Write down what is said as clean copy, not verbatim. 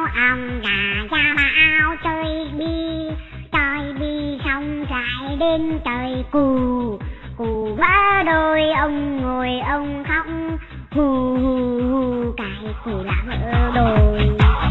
ông gà ra bão chơi bi xong lại đến trời cù vỡ đôi ông ngồi ông khóc hù hù hù cài cù đã vỡ đôi.